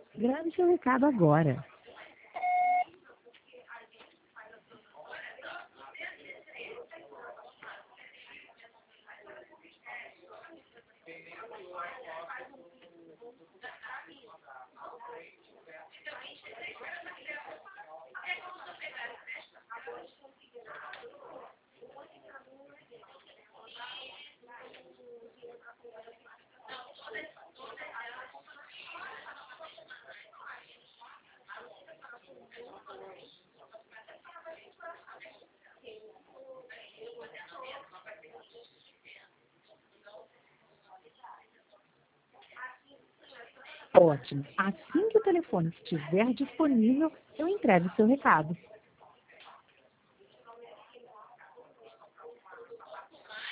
Grave seu recado agora. Ótimo. Assim que o telefone estiver disponível, eu entrego o seu recado.